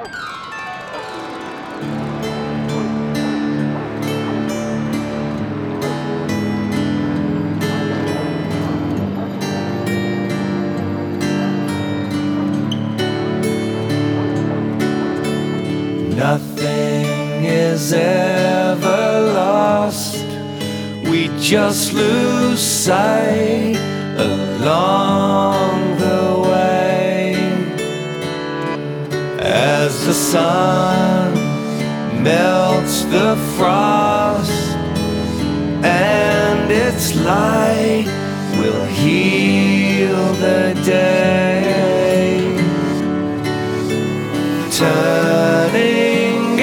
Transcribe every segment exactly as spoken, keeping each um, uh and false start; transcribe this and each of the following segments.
Nothing is ever lost, we just lose sight along the way. As the sun melts the frost, and its light will heal the day, turning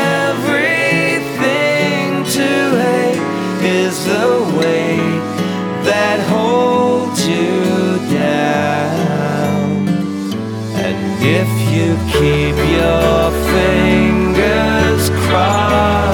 everything to hate is the weight that holds you down. And if you keep your fingers crossed,